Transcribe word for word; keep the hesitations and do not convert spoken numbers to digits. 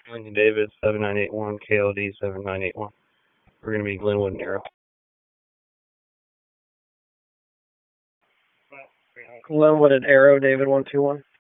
Lincoln Davis, seven nine eight one, K L D seven nine eight one. We're going to be Glenwood and Arrow. Glenwood and Arrow, David one two one.